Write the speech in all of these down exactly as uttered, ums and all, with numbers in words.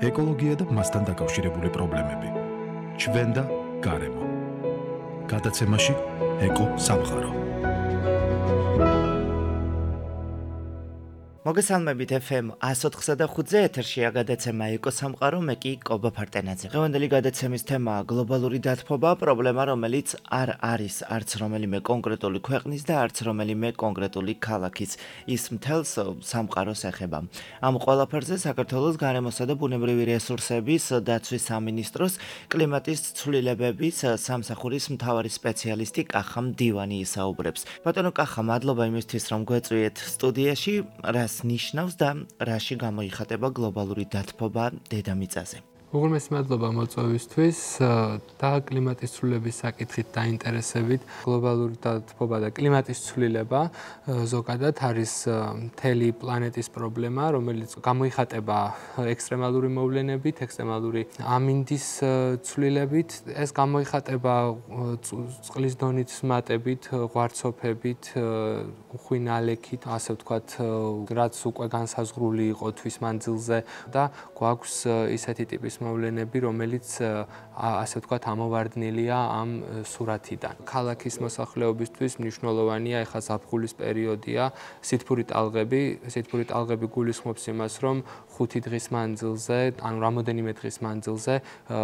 ეკოლოგია და მასთან დაკავშირებული პრობლემები. ჩვენ და გარემო. გადაცემაში ეკო სამყარო. მოგესალმებით ეფ ემ one oh four და ხუთზე ეთერშია გადაცემა ეკო სამყარო, მე კი კობა ფარტენაძე. დღევანდელი გადაცემის თემაა გლობალური დათბობა, პრობლემა, რომელიც არ არის არც რომელიმე კონკრეტული ქვეყნის და არც რომელიმე კონკრეტული ქალაქის. ის მთელს სამყაროს ეხება. ამ ყველაფერზე საქართველოს გარემოსა და ბუნებრივი რესურსების დაცვის სამინისტროს კლიმატის ცვლილებების სამსახურის მთავარი სპეციალისტი კახა მდივანი ისაუბრებს. ბატონო კახა, მადლობა იმისთვის, რომ გვეწვიეთ სტუდიაში. რას ნიშნავს და რაში გამოიხატება გლობალური დათბობა დედამიწაზე? უღრმესი მადლობა მოწვევისთვის და კლიმატის ცვლილების საკითხით დაინტერესებით. გლობალური დათბობა და კლიმატის ცვლილება ზოგადად არის მთელი პლანეტის პრობლემა, რომელიც გამოიხატება ექსტრემალური მოვლენებით, ექსტრემალური ამინდის ცვლილებით. ეს გამოიხატება წყლის დონის მატებით, ღვარცოფებით, უხვი ნალექით, ასე ვთქვათ, რაც უკვე განსაზღვრული იყო თვის მანძილზე და გვაქვს ისეთი ტიპის მოვლენები, რომელიც ასე ვთქვათ ამოვარდნილია ამ სურათიდან. ქალაქის მოსახლეობისთვის მნიშვნელოვანია ეხლა ზაფხულის პერიოდია, სითბური ტალღები, სითბური ტალღები გულისხმობს იმას, რომ ხუთი დღის მანძილზე, ანუ რამოდენიმე დღის მანძილზე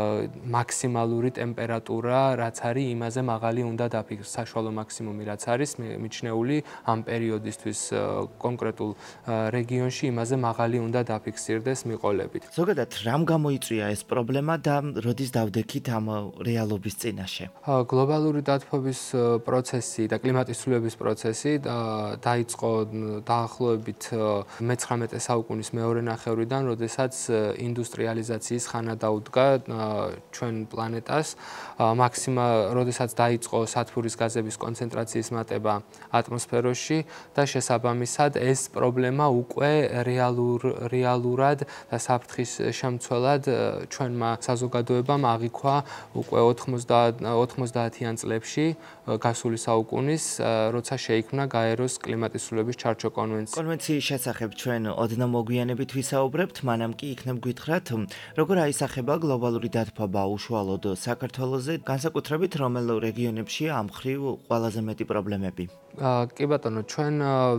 მაქსიმალური ტემპერატურა, რაც არის, იმაზე მაღალი უნდა დაფიქსირდეს, საშუალო მაქსიმუმი რაც არის მიჩნეული ამ პერიოდისთვის კონკრეტულ რეგიონში, იმაზე მაღალი უნდა დაფიქსირდეს მიყოლებით. ზოგადად რამ გამოიწვია ეს პრობლემა და როდის დავდექით ამ რეალობის წინაშე? გლობალური დათბობის პროცესი და კლიმატის ცვლილების პროცესი დაიწყო დაახლოებით მეცხრამეტე საუკუნის მეორე ნახევრიდან, როდესაც ინდუსტრიალიზაციის ხანა დაუდგა ჩვენ პლანეტას. მაქსიმა, როდესაც დაიწყო სათბურის გაზების კონცენტრაციის მატება ატმოსფეროში და შესაბამისად ეს პრობლემა უკვე რეალურ რეალურად და საფრთხის შემცველად ჩვენმა საზოგადოებამ აღიქვა უკვე ოცდაათიან წლებში გასული საუკუნის, როცა შეიქმნა გაეროს კლიმატის ცვლილების ჩარჩო კონვენცია. კონვენციის შესახებ ჩვენ ოდნავ მოგვიანებით ვისაუბრებთ, მანამ კი იქნებ გითხრათ, როგორ აისახება გლობალური დათბობა უშუალოდ საქართველოზე, განსაკუთრებით რომელ რეგიონებშია ამ მხრივ ყველაზე მეტი პრობლემები? კი ბატონო, ჩვენ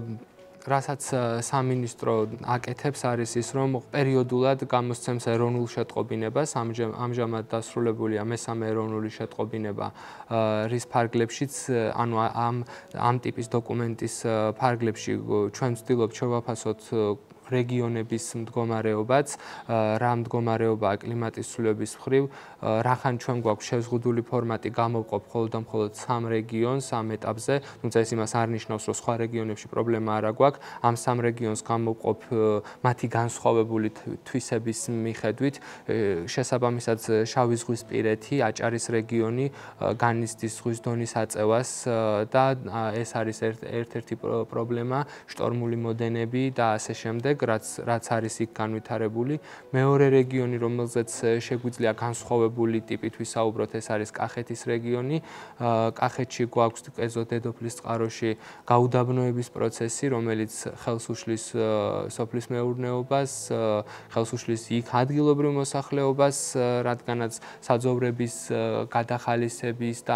რასაც სამინისტრო აკეთებს არის ის, რომ პერიოდულად გამოსცემს ეროვნულ შეტყობინებას, ამჟამად დასრულებულია მესამე ეროვნული შეტყობინება, რის ფარგლებშიც, ანუ ამ ამ ტიპის დოკუმენტის ფარგლებში ჩვენ ვცდილობთ შევაფასოთ რეგიონების მდგომარეობაც, რა მდგომარეობაა კლიმატის ცვლილების მხრივ, რახან ჩვენ გვაქვს შეზღუდული ფორმატი გამოვყოფ მხოლოდ და მხოლოდ სამ რეგიონს ამ ეტაპზე, თუმცა ეს იმას არ ნიშნავს, რომ სხვა რეგიონებში პრობლემა არ აგვაქვს. ამ სამ რეგიონს გამოვყოფ მათი განსხვავებული თვისების მიხედვით, შესაბამისად შავი ზღვისპირეთი, აჭარის რეგიონი განიცდის ზღვის დონის აწევას და ეს არის ერთ-ერთი პრობლემა, შტორმული მოდენები და ასე შემდეგ. რაც რაც არის იქ განვითარებული. მეორე რეგიონი, რომელზეც შეგვიძლია განსხვავებული ტიპით ვისაუბროთ, ეს არის კახეთის რეგიონი. კახეთში გვაქვს ეზო დედოფლის წყაროში გაუდაბნოების პროცესი, რომელიც ხელს უშლის სოფლის მეურნეობას, ხელს უშლის იქ ადგილობრივ მოსახლეობას, რადგანაც საძოვრების გადახალისების და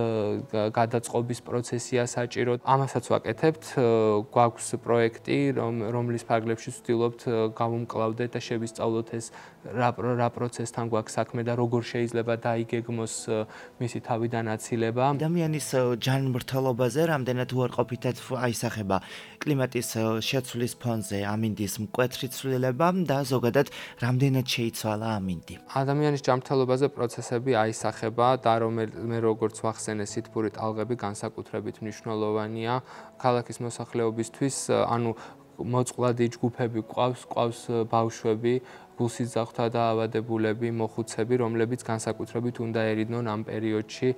გადაწყობის პროცესია საჭირო. ამასაც ვაკეთებთ. გვაქვს პროექტი, რომლის ფარგლებში ვცდილობთ გავუმკლავდეთ და შევისწავლოთ ეს რა რა პროცესთან გვაქვს საქმე და როგორ შეიძლება დაიგეგმოს მისი თავიდან აცილება. ადამიანის ჯანმრთელობაზე რამდენად უარყოფითად აისახება კლიმატის შეცვლის ფონზე ამინდის მკვეთრი ცვლილება და ზოგადად რამდენად შეიცვალა ამინდი? ადამიანის ჯანმრთელობაზე პროცესები აისახება და მე როგორც ვახსენე, სითბური ტალღები განსაკუთრებით მნიშვნელოვანია ქალაქის მოსახლეობისთვის, ანუ მოწყვლადი ჯგუფები ყავს, ყავს ბავშვები, გულსიძახთა დაავადებულები, მოხუცები, რომლებიც განსაკუთრებით უნდა ერიდნონ ამ პერიოდში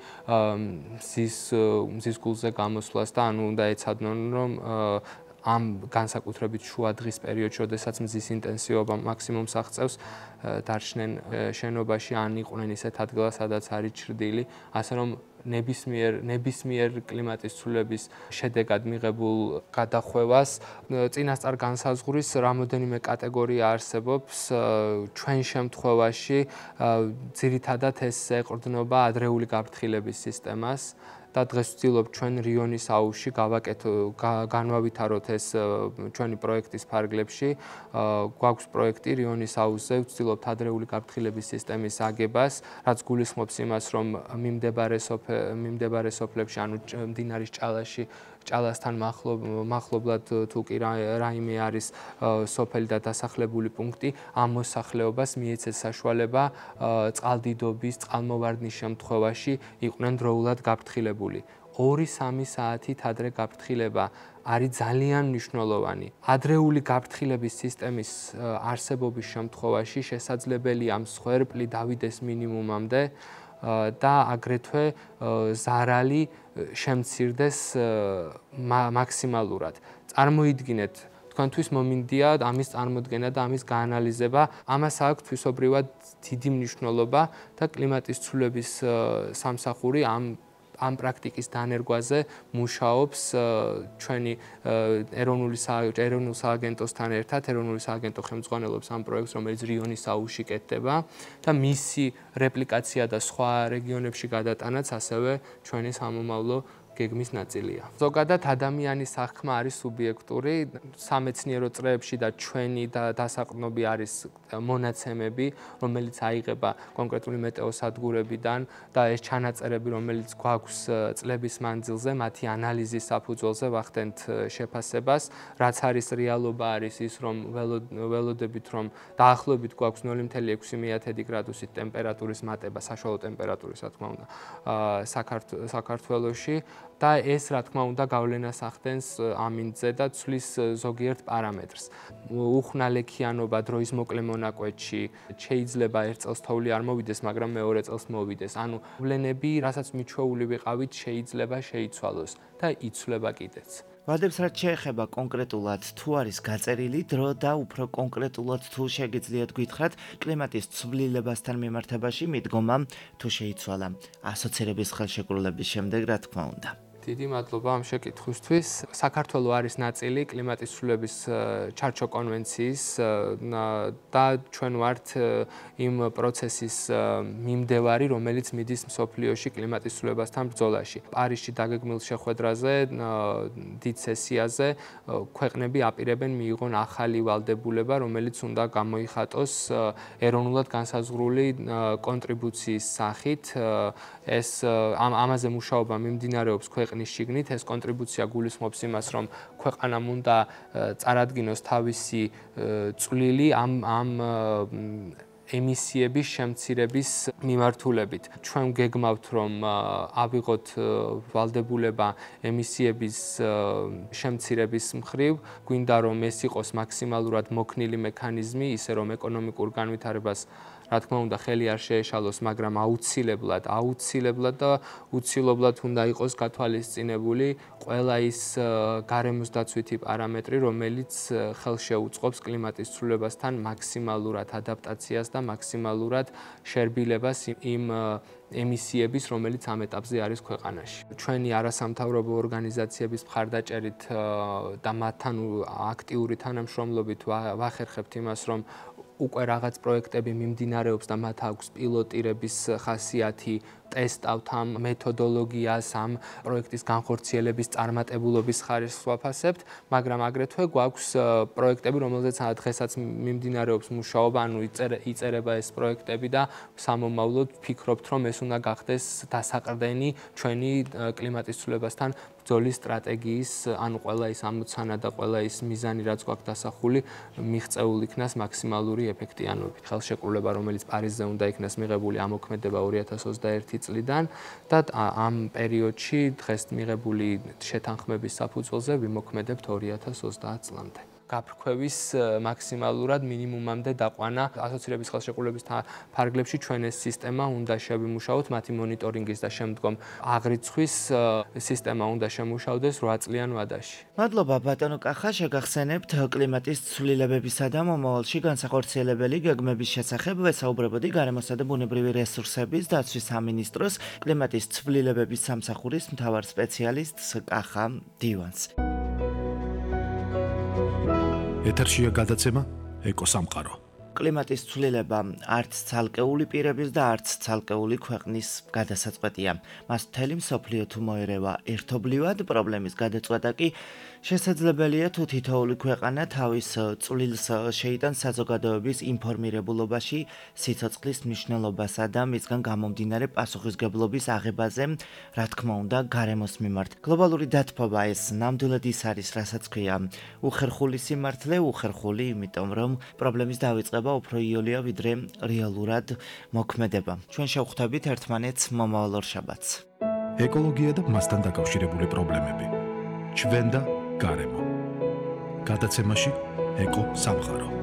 მზის მზის გულზე გამოსვლას და ანუ უნდა ეცადნონ, რომ ამ განსაკუთრებით შუა დღის პერიოდში, როდესაც მზის ინტენსივობა მაქსიმუმს აღწევს, დარჩნენ შენობაში ან იყვნენ ისეთ ადგილას, სადაც არის ჩრდილი, ასე რომ ნებისმიერ ნებისმიერ კლიმატის ცვლილების შედეგად მიღებულ გადახვევას. წინასწარ განსაზღვრის რამოდენიმე კატეგორია არსებობს. ჩვენ შემთხვევაში ძირითადად ეს ეყრდნობა ადრეული გაფრთხილების სისტემას. და დღეს ვცდილობ ჩვენ რიონის აუზში გავაკეთო განვავითაროთ ეს ჩვენი პროექტის ფარგლებში. გვაქვს პროექტი რიონის აუზზე, ვცდილობთ ადრეული გაფრთხილების სისტემის აგებას, რაც გულისხმობს იმას, რომ მიმდებარე მიმდებარე სოფლებში, ანუ მდინარის ჭალაში ჭალასთან მახლობლად თუ კი რაიმე არის სოფელი და დასახლებული პუნქტი, ამ მოსახლეობას მიეცეს საშუალება წყალდიდობის, წყალმოვარდნის შემთხვევაში იყვნენ დროულად გაფრთხილებული. ორი სამი საათით ადრე გაფრთხილება არის ძალიან მნიშვნელოვანი. ადრეული გაფრთხილების სისტემის არსებობის შემთხვევაში შესაძლებელია მსხვერპლი დავიდეს მინიმუმამდე და აგრეთვე ზარალი შემცირდეს მაქსიმალურად. წარმოიდგინეთ, თქვენთვის მომინდია ამის წარმოდგენა და ამის გაანალიზება. ამას აქვს თვისობრივად დიდი მნიშვნელობა და კლიმატის ცვლილების სამსახური ამ ამ პრაქტიკის დანერგვაზე მუშაობს ჩვენი ეროვნული ეროვნულ სააგენტოსთან ერთად. ეროვნული სააგენტო ხელმძღვანელობს ამ პროექტს, რომელიც რიონის აუზში კეთდება და მისი რეპლიკაცია და სხვა რეგიონებში გადატანაც ასევე ჩვენი სამომავლო გეგმის ნაწილია. ზოგადად ადამიანის აღქმა არის სუბიექტური, სამეცნიერო წრეებში და ჩვენი და დასაყრდნობი არის მონაცემები, რომელიც აიღება კონკრეტული მეტეოსადგურებიდან და ეს ჩანაწერები, რომელიც გვაქვს წლების მანძილზე, მათი ანალიზის საფუძველზე ვახდენთ შეფასებას, რაც არის რეალობა არის ის, რომ ველოდებით, რომ დაახლოებით გვაქვს ნული მეთერთი ექვსი გრადუსით ტემპერატურის მატება, საშუალო ტემპერატურის, რა თქმა უნდა, საქართველოში. და ეს რა თქმა უნდა გავლენას ახდენს ამინდზე და ცვლის ზოგიერთ პარამეტრს. უხნალექიანობა დროის მოკლე მონაკვეთში შეიძლება ერთ წელს თოვლი არ მოვიდეს, მაგრამ მეორე წელს მოვიდეს. ანუ გავლენები, რასაც მიჩვეული ვიყავით, შეიძლება შეიცვალოს და იცვლება კიდეც. ვადებს რაც შეეხება კონკრეტულად თუ არის გაწერილი დრო და უფრო კონკრეტულად თუ შეგიძლიათ გითხრათ კლიმატის ცვლილებასთან მიმართებაში მიდგომა თუ შეიცვალა ასოცირების ხელშეკრულების შემდეგ, რა თქმა უნდა. დიდი მადლობა ამ შეკითხვისთვის. საქართველოს არის ნაწილი კლიმატის ცვლილების ჩარჩო კონვენციის და ჩვენ ვართ იმ პროცესის მიმდევარი, რომელიც მიდის მსოფლიოში კლიმატის ცვლილებასთან ბრძოლაში. პარიზში დაგეგმილ შეხვედრაზე, დიდ სესიაზე ქვეყნები აპირებენ მიიღონ ახალი ვალდებულება, რომელიც უნდა გამოიხატოს ეროვნულად განსაზღვრული კონტრიბუციის სახით. ეს ამაზე მუშაობა მიმდინარეობს ქვეყნის შიგნით. ეს კონტრიბუცია გულისხმობს იმას, რომ ქვეყანამ უნდა წარადგინოს თავისი წვლილი ამ ამ ემისიების შემცირების მიმართულებით. ჩვენ გეგმავთ, რომ ავიღოთ ვალდებულება ემისიების შემცირების მხრივ, გვინდა რომ ეს იყოს მაქსიმალურად მოქნილი მექანიზმი, ისე რომ ეკონომიკურ განვითარებას რა თქმა უნდა ხელი არ შეეშალოს, მაგრამ აუცილებლად, აუცილებლად და უცილობლად უნდა იყოს გათვალისწინებული ყველა ის გარემოს დაცვითი პარამეტრი, რომელიც ხელშეუწყობს კლიმატის ცვლილებასთან მაქსიმალურად ადაპტაციას და მაქსიმალურად შერბილებას იმ ემისიების, რომელიც ამ ეტაპზე არის ქვეყანაში. ჩვენი არასამთავრობო ორგანიზაციების მხარდაჭერით და მათთან აქტიური თანამშრომლობით ვახერხებთ იმას, რომ უკვე რაღაც პროექტები მიმდინარეობს და მათ აქვს პილოტირების ხასიათი, ტესტავთ ამ მეთოდოლოგიას, ამ პროექტის განხორციელების წარმატებულობის ხარისხს ვაფასებთ, მაგრამ აგრეთვე გვაქვს პროექტები, რომელზეც დღესაც მიმდინარეობს მუშაობა, ანუ იწერება ეს პროექტები და სამომავლოდ ვფიქრობთ, რომ ეს უნდა გახდეს დასაყრდენი ჩვენი კლიმატის ცვლილებასთან ბრძოლის სტრატეგიის, ანუ ყველა ის ამოცანა და ყველა ის მიზანი, რაც გვაქვს დასახული, მიღწეულ იქნას მაქსიმალური ეფექტიანობით. ხელშეკრულება, რომელიც პარიზზე უნდა იქნას მიღებული, ამოქმედება ორი ათას ოცდაერთი წლიდან და ამ პერიოდში დღეს მიღებული შეთანხმების საფუძველზე ვიმოქმედებთ ორი ათას ოცდაათ წლამდე. გაფრქვევის მაქსიმალურად მინიმუმამდე დაყვანა. ასოცირების ხელშეკრულების ფარგლებში ჩვენ ეს სისტემა უნდა შევიმუშაოთ, მათი მონიტორინგის და შემდგომ აღრიცხვის სისტემა უნდა შემუშავდეს რვა წლიან ვადაში. მადლობა ბატონო კახა, შეგახსენებთ კლიმატის ცვლილებებისა და მომავალში განსახორციელებელი გეგმების შესახებ ვესაუბრებოდი გარემოსა და ბუნებრივი რესურსების დაცვის სამინისტროს კლიმატის ცვლილებების სამსახურის მთავარ სპეციალისტს კახა დივანს. ეთერშია გადაცემა ეკოსამყარო. კლიმატის ცვლილება არც ცალკეული პირების და არც ცალკეული ქვეყნის გადასაწყვეტია. მას მთელი მსოფლიო თუ მოერევა ერთობლივად, პრობლემის გადაწყვეტა კი შესაძლებელია თუ თითოეული ქვეყანა თავის წვლილს შეიტანს საზოგადოების ინფორმირებულობაში, სიცოცხლის მნიშვნელობასა და მისგან გამომდინარე პასუხისგებლობის აღებაზე, რა თქმა უნდა, გარემოს მიმართ. გლობალური დათბობა ეს ნამდვილად ის არის, რასაც ქვია უხერხული სიმართლე, უხერხული, იმიტომ რომ პრობლემის დავიწყება უფრო იოლია ვიდრე რეალურად მოქმედება. ჩვენ შევხვდებით ერთმანეთს მომავალ ორშაბათს. ეკოლოგია და მასთან დაკავშირებული პრობლემები. ჩვენ და გარემო. გადაცემაში ეკო სამყარო.